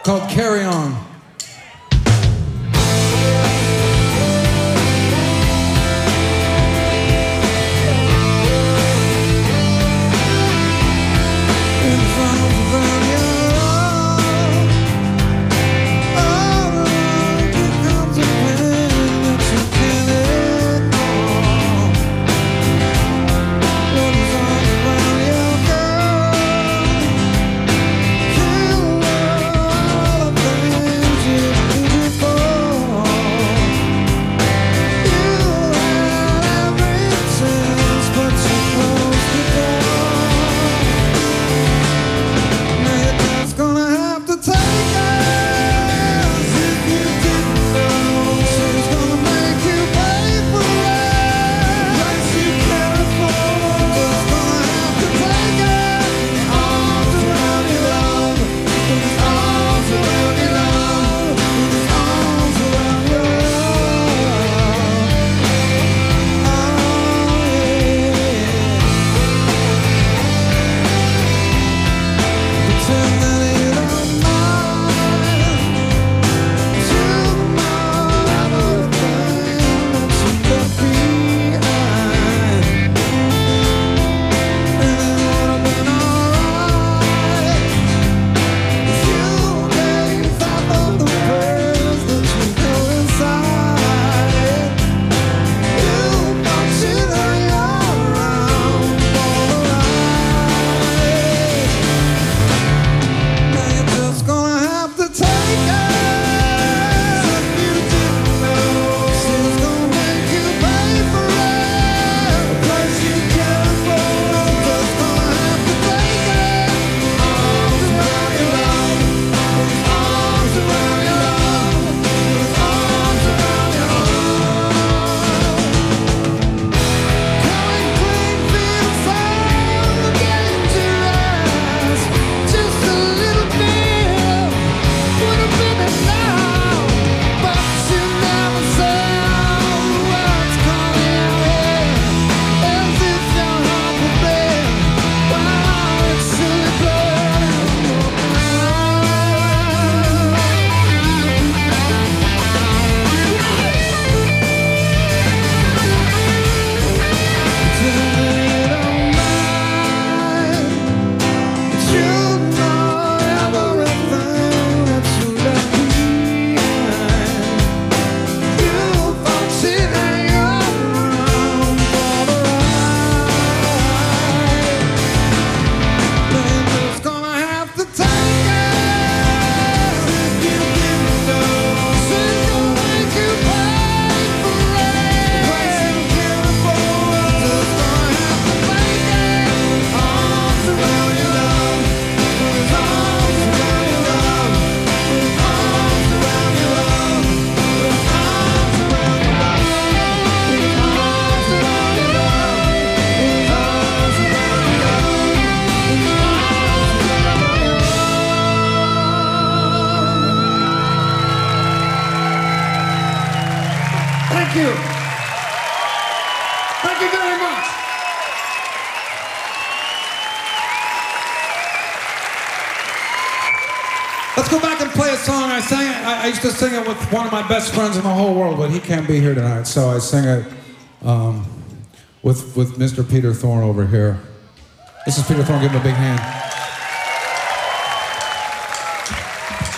called Carry On. Thank you. Thank you very much. Let's go back and play a song. I used to sing it with one of my best friends in the whole world, but he can't be here tonight, so I sing it with Mr. Peter Thorne over here. This is Peter Thorne. Give him a big hand.